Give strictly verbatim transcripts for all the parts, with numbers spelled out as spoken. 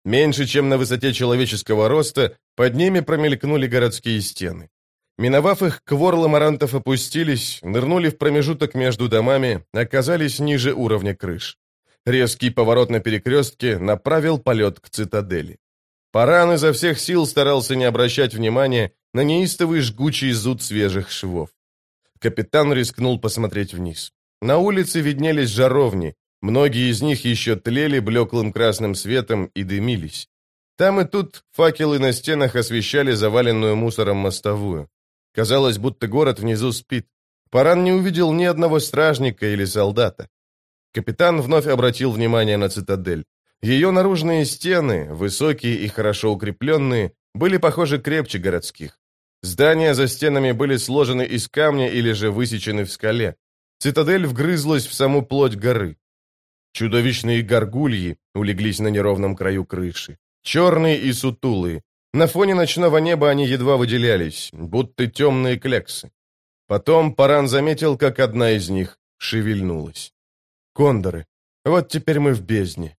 Меньше, чем на высоте человеческого роста, под ними промелькнули городские стены. Миновав их, кворлы марантов опустились, нырнули в промежуток между домами, оказались ниже уровня крыш. Резкий поворот на перекрестке направил полет к цитадели. Паран изо всех сил старался не обращать внимания на неистовый жгучий зуд свежих швов. Капитан рискнул посмотреть вниз. На улице виднелись жаровни, многие из них еще тлели блеклым красным светом и дымились. Там и тут факелы на стенах освещали заваленную мусором мостовую. Казалось, будто город внизу спит. Паран не увидел ни одного стражника или солдата. Капитан вновь обратил внимание на цитадель. Ее наружные стены, высокие и хорошо укрепленные, были, похоже, крепче городских. Здания за стенами были сложены из камня или же высечены в скале. Цитадель вгрызлась в саму плоть горы. Чудовищные горгульи улеглись на неровном краю крыши. Черные и сутулые. На фоне ночного неба они едва выделялись, будто темные кляксы. Потом Паран заметил, как одна из них шевельнулась. Кондоры. Вот теперь мы в бездне.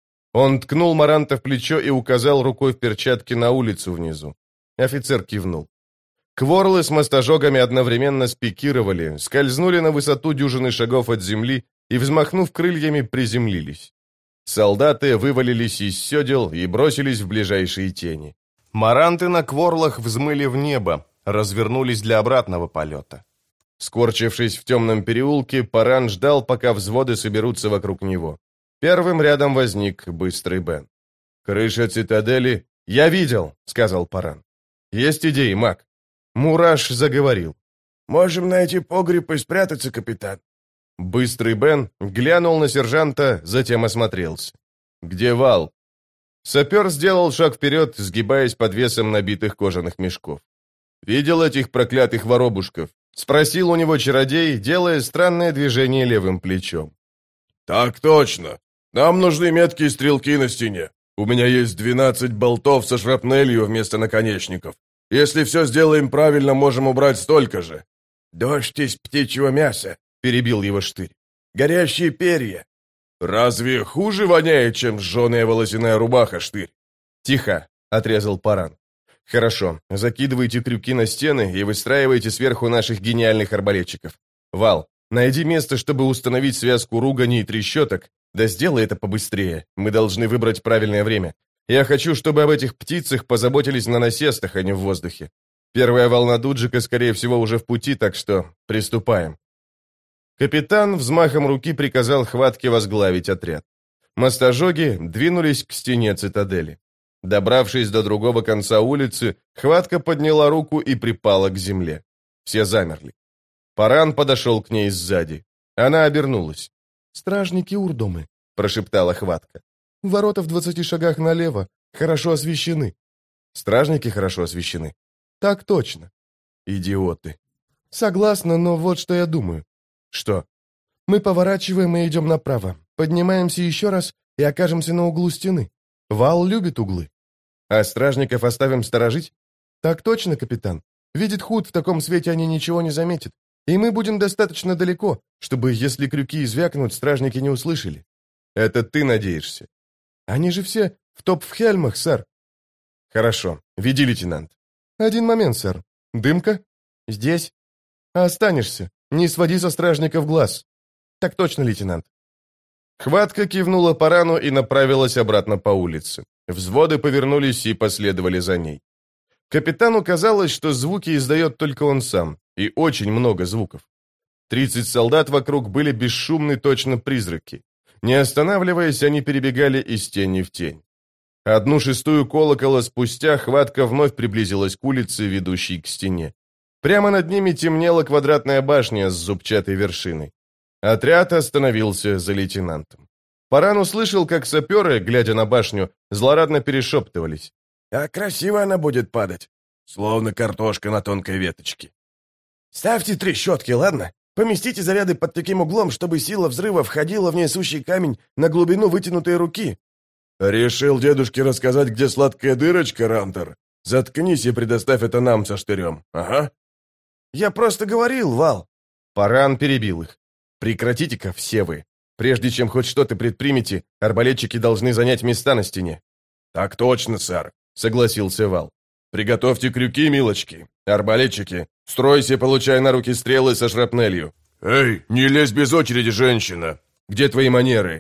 Он ткнул Маранта в плечо и указал рукой в перчатке на улицу внизу. Офицер кивнул. Кворлы с мостожогами одновременно спикировали, скользнули на высоту дюжины шагов от земли и, взмахнув крыльями, приземлились. Солдаты вывалились из седел и бросились в ближайшие тени. Маранты на кворлах взмыли в небо, развернулись для обратного полета. Скорчившись в темном переулке, Паран ждал, пока взводы соберутся вокруг него. Первым рядом возник быстрый Бен. «Крыша цитадели...» «Я видел», — сказал Паран. «Есть идеи, маг?» Мураш заговорил. «Можем найти погреб и спрятаться, капитан». Быстрый Бен глянул на сержанта, затем осмотрелся. «Где вал?» Сапер сделал шаг вперед, сгибаясь под весом набитых кожаных мешков. «Видел этих проклятых воробушков?» — спросил у него чародей, делая странное движение левым плечом. «Так точно. Нам нужны меткие стрелки на стене. У меня есть двенадцать болтов со шрапнелью вместо наконечников. Если все сделаем правильно, можем убрать столько же». «Дождь из птичьего мяса», — перебил его Штырь. «Горящие перья». «Разве хуже воняет, чем сжженная волосяная рубаха, Штырь?» «Тихо», — отрезал Паран. «Хорошо, закидывайте крюки на стены и выстраивайте сверху наших гениальных арбалетчиков. Вал, найди место, чтобы установить связку ругани и трещоток. Да сделай это побыстрее. Мы должны выбрать правильное время. Я хочу, чтобы об этих птицах позаботились на насестах, а не в воздухе. Первая волна Дуджика, скорее всего, уже в пути, так что приступаем». Капитан взмахом руки приказал Хватке возглавить отряд. Мостожоги двинулись к стене цитадели. Добравшись до другого конца улицы, Хватка подняла руку и припала к земле. Все замерли. Паран подошел к ней сзади. Она обернулась. «Стражники Урдомы», — прошептала Хватка. «Ворота в двадцати шагах налево, хорошо освещены». «Стражники хорошо освещены?» «Так точно». «Идиоты». «Согласна, но вот что я думаю». «Что?» «Мы поворачиваем и идем направо, поднимаемся еще раз и окажемся на углу стены. Вал любит углы». «А стражников оставим сторожить?» «Так точно, капитан. Видит Худ, в таком свете они ничего не заметят. И мы будем достаточно далеко, чтобы, если крюки извякнут, стражники не услышали». «Это ты надеешься?» «Они же все в топ-в-хельмах, сэр». «Хорошо. Веди, лейтенант». «Один момент, сэр. Дымка?» «Здесь». «Останешься. Не своди со стражников глаз». «Так точно, лейтенант». Хватка кивнула Парану и направилась обратно по улице. Взводы повернулись и последовали за ней. Капитану казалось, что звуки издает только он сам, и очень много звуков. Тридцать солдат вокруг были бесшумны, точно призраки. Не останавливаясь, они перебегали из тени в тень. Одну шестую колокола спустя Хватка вновь приблизилась к улице, ведущей к стене. Прямо над ними темнела квадратная башня с зубчатой вершиной. Отряд остановился за лейтенантом. Паран услышал, как саперы, глядя на башню, злорадно перешептывались. «А красиво она будет падать, словно картошка на тонкой веточке». «Ставьте трещотки, ладно? Поместите заряды под таким углом, чтобы сила взрыва входила в несущий камень на глубину вытянутой руки». «Решил дедушке рассказать, где сладкая дырочка, Рантер? Заткнись и предоставь это нам со Штырем. Ага». «Я просто говорил, Вал». Паран перебил их. «Прекратите-ка все вы. Прежде чем хоть что-то предпримете, арбалетчики должны занять места на стене». «Так точно, сэр», — согласился Вал. «Приготовьте крюки, милочки. Арбалетчики, стройся, получай на руки стрелы со шрапнелью. Эй, не лезь без очереди, женщина! Где твои манеры?»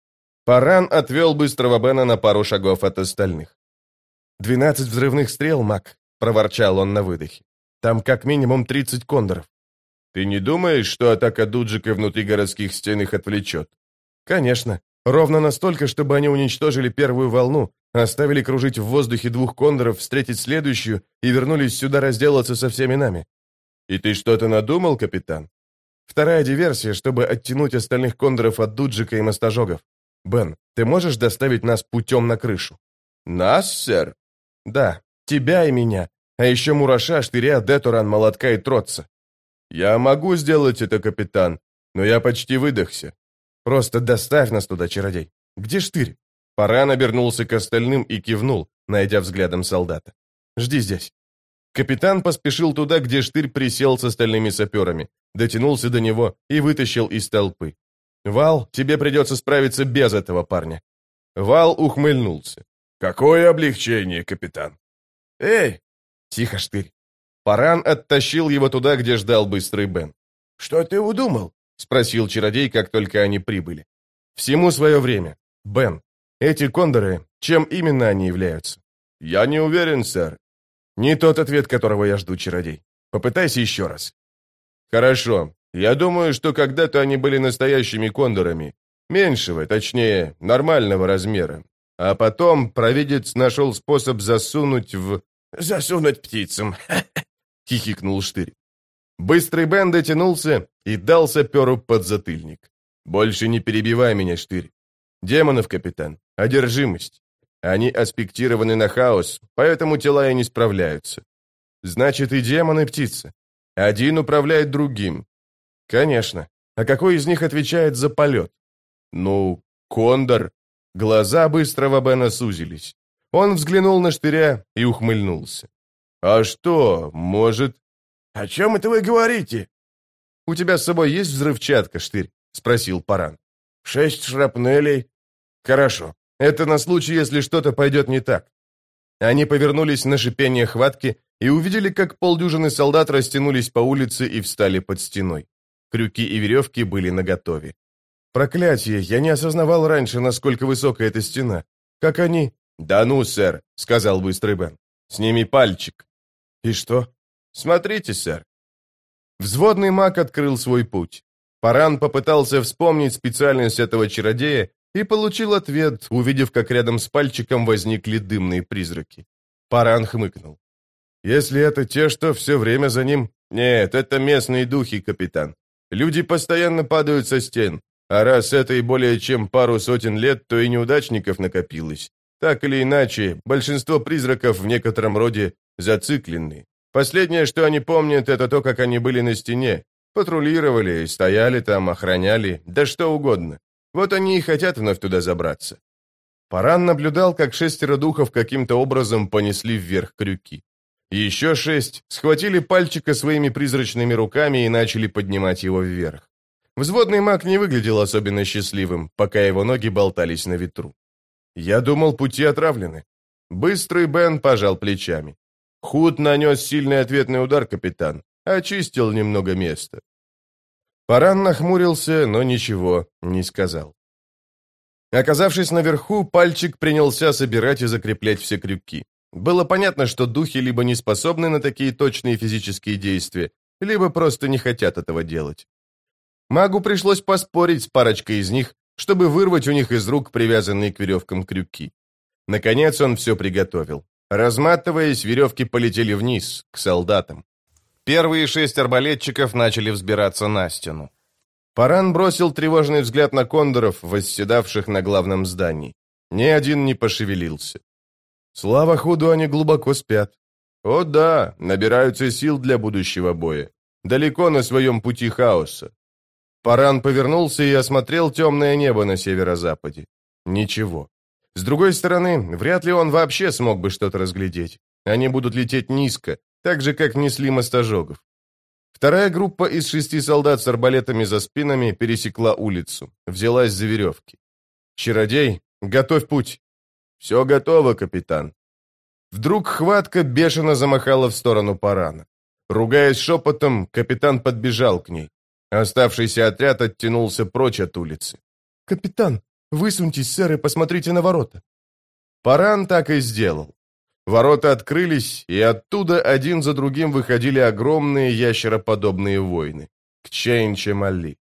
Паран отвел быстрого Бена на пару шагов от остальных. «Двенадцать взрывных стрел, Мак», — проворчал он на выдохе. «Там как минимум тридцать кондоров». «Ты не думаешь, что атака дуджика внутри городских стен их отвлечет?» «Конечно. Ровно настолько, чтобы они уничтожили первую волну, оставили кружить в воздухе двух кондоров, встретить следующую и вернулись сюда разделаться со всеми нами». «И ты что-то надумал, капитан?» «Вторая диверсия, чтобы оттянуть остальных кондоров от дуджика и мостожогов. Бен, ты можешь доставить нас путем на крышу?» «Нас, сэр?» «Да, тебя и меня, а еще Мураша, Штыря, Детуран, Молотка и Тротца». «Я могу сделать это, капитан, но я почти выдохся». «Просто доставь нас туда, чародей. Где Штырь?» Паран обернулся к остальным и кивнул, найдя взглядом солдата. «Жди здесь». Капитан поспешил туда, где Штырь присел с остальными саперами, дотянулся до него и вытащил из толпы. «Вал, тебе придется справиться без этого парня». Вал ухмыльнулся. «Какое облегчение, капитан!» «Эй!» «Тихо, Штырь!» Паран оттащил его туда, где ждал быстрый Бен. «Что ты удумал?» — спросил чародей, как только они прибыли. «Всему свое время. Бен, эти кондоры, чем именно они являются?» «Я не уверен, сэр». «Не тот ответ, которого я жду, чародей. Попытайся еще раз». «Хорошо. Я думаю, что когда-то они были настоящими кондорами. Меньшего, точнее, нормального размера. А потом провидец нашел способ засунуть в...» «Засунуть птицам», — хихикнул Штырь. Быстрый Бен дотянулся и дал саперу подзатыльник. «Больше не перебивай меня, Штырь. Демонов, капитан, одержимость. Они аспектированы на хаос, поэтому тела и не справляются. Значит, и демон, и птица. Один управляет другим. Конечно. А какой из них отвечает за полет? Ну, кондор». Глаза быстрого Бена сузились. Он взглянул на Штыря и ухмыльнулся. «А что, может...» «О чем это вы говорите?» «У тебя с собой есть взрывчатка, Штырь?» — спросил Паран. «Шесть шрапнелей». «Хорошо. Это на случай, если что-то пойдет не так». Они повернулись на шипение хватки и увидели, как полдюжины солдат растянулись по улице и встали под стеной. Крюки и веревки были наготове. «Проклятие! Я не осознавал раньше, насколько высокая эта стена. Как они...» «Да ну, сэр», — сказал быстрый Бен. «Сними пальчик». «И что?» «Смотрите, сэр». Взводный маг открыл свой путь. Паран попытался вспомнить специальность этого чародея и получил ответ, увидев, как рядом с пальчиком возникли дымные призраки. Паран хмыкнул. «Если это те, что все время за ним...» «Нет, это местные духи, капитан. Люди постоянно падают со стен, а раз это и более чем пару сотен лет, то и неудачников накопилось. Так или иначе, большинство призраков в некотором роде зациклены. Последнее, что они помнят, это то, как они были на стене. Патрулировали, стояли там, охраняли, да что угодно. Вот они и хотят вновь туда забраться». Паран наблюдал, как шестеро духов каким-то образом понесли вверх крюки. Еще шесть схватили пальчика своими призрачными руками и начали поднимать его вверх. Взводный маг не выглядел особенно счастливым, пока его ноги болтались на ветру. «Я думал, пути отравлены». Быстрый Бен пожал плечами. «Худ нанес сильный ответный удар, капитан. Очистил немного места». Паран нахмурился, но ничего не сказал. Оказавшись наверху, пальчик принялся собирать и закреплять все крюки. Было понятно, что духи либо не способны на такие точные физические действия, либо просто не хотят этого делать. Магу пришлось поспорить с парочкой из них, чтобы вырвать у них из рук привязанные к веревкам крюки. Наконец он все приготовил. Разматываясь, веревки полетели вниз, к солдатам. Первые шесть арбалетчиков начали взбираться на стену. Паран бросил тревожный взгляд на кондоров, восседавших на главном здании. Ни один не пошевелился. Слава Худу, они глубоко спят. О да, набираются сил для будущего боя. Далеко на своем пути хаоса. Паран повернулся и осмотрел темное небо на северо-западе. Ничего. С другой стороны, вряд ли он вообще смог бы что-то разглядеть. Они будут лететь низко, так же, как несли мостожогов. Вторая группа из шести солдат с арбалетами за спинами пересекла улицу, взялась за веревки. «Чародей, готовь путь!» «Все готово, капитан». Вдруг хватка бешено замахала в сторону Парана. Ругаясь шепотом, капитан подбежал к ней. Оставшийся отряд оттянулся прочь от улицы. «Капитан, высуньтесь, сэр, и посмотрите на ворота». Паран так и сделал. Ворота открылись, и оттуда один за другим выходили огромные ящероподобные воины. К Чейн-Чемали.